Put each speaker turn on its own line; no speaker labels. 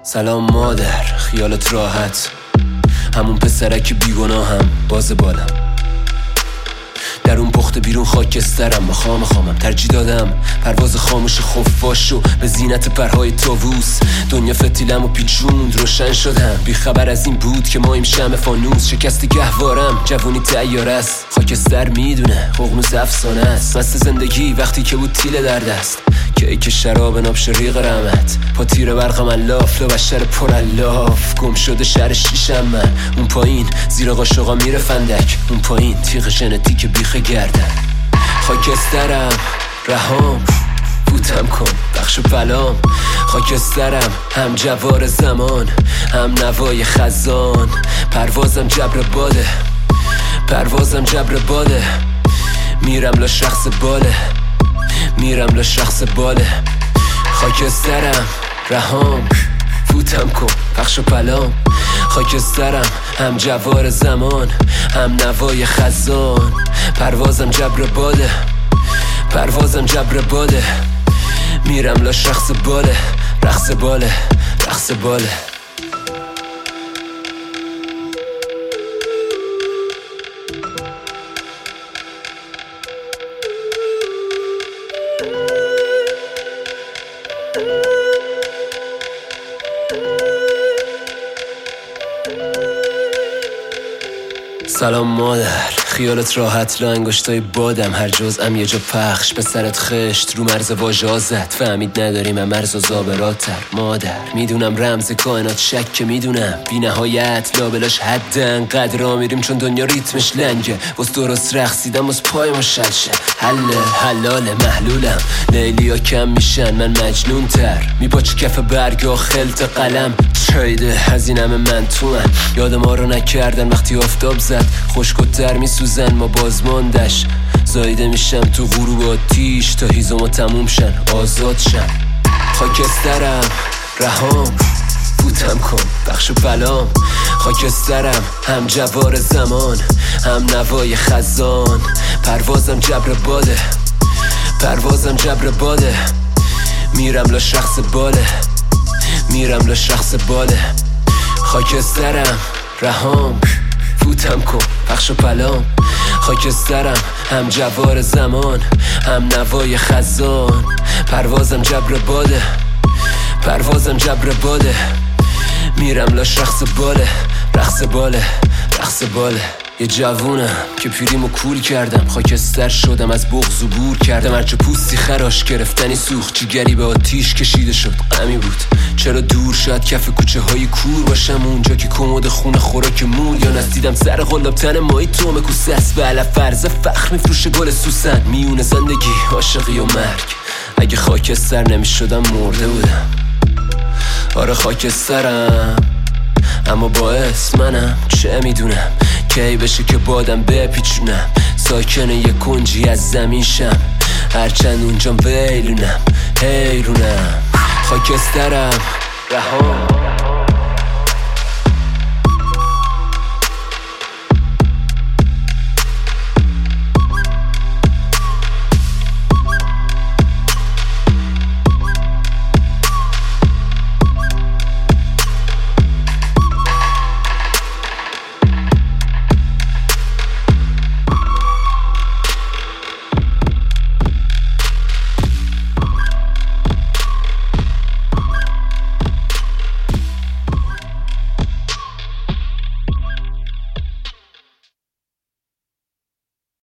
سلام مادر، خیالت راحت، همون پسرک بیگناهم، باز بالم در اون پخت بیرون خاکسترم، با خامم ترجیح دادم پرواز خاموش خفاشو به زینت پرهای طاووس. دنیا فتیلم و پیچوند، روشن شدم، بی خبر از این بود که مایم شمع فانوس. شکست گهوارم، جوونی تیار است، خاکستر میدونه ققنوس افسانه است. مست زندگی وقتی که بود تیله در دست، کیک شراب نابش ریق رحمت، پا تیر برقم الاف، لو بشر پر الاف. گم شده شهر شیشم من، اون پایین زیر قاشقا میره فندک، اون پایین تیغ ژنتیک بیخ گردن. خاکسترم رهام، بوتم کن بخش و بلام. خاکسترم هم جوار زمان، هم نوای خزان. پروازم جبر باده، پروازم جبر باده. میرم لا شخص باله، میرم لا شخص باله. خاکسترم رهام، فوتم کن پخش و پلام. خاکسترم هم جوار زمان، هم نوای خزان. پروازم جبر باده، پروازم جبر باده. میرم لا شخص باله، رقص باله، رقص باله. سلام مادر، خیالت راحت، لا انگشتای بادم، هر جزءم یه جا پخش، به سرت خشت رو مرز واژه زد. فهمید نداریم مرز و زابراتر. مادر میدونم رمز کائنات شکه، میدونم بی نهایت لابلاش حدن. قدر را میریم چون دنیا ریتمش لنگه، واسه درست رقصیدم واسه پای ما شلشه. حله حلاله محلولم، لیلیا کم میشن من مجنون تر. میپاچه کف برگا خلط قلم، چایده هزینم من تو من. یاد ما رو نکردن وقتی آفتاب زد، خشک‌تر میسوزن ما بازماندش. زایده میشم تو غروب آتیش تا هیزمو تموم شن، آزاد شن. خاکسترم رهام، فوتم کن بخش و بلام. خاکسترم هم جوار زمان، هم نوای خزان. پروازم جبر باده، پروازم جبر باده. میرم لا شخص باله، میرم لا شخص باله. خاکسترم رهام، فوتم کن پخش و پلام. خاکسترم هم جوار زمان، هم نوای خزان. پروازم جبر باده، پروازم جبر باده. میرم لا شخص باله، رقص باله، رقص باله. یه جوونم که پیریمو کول کردم، خاکستر شدم از بغض و بور کردم. هرچه پوستی خراش گرفتنی سوخت، جگری به آتیش کشیده شد. غمی بود چرا دور، شاید کف کوچه های کور باشم، اونجا که کمد خونه خوراک مول. یا ندیدم سر قلاب تن مایی تومه کوسه است، به علف فرز فخر میفروشه گل سوسن. میونه زندگی عاشقی و مرگ، اگه خاکستر نمیشدم مرده بودم. آره خاکسترم، اما باعث منم، چه میدونم کی بشه که بادم بپیچونم. ساکن یه کنجی از زمین شم، هرچند اونجام ویلونم، حیرونم. خاکسترم رهام.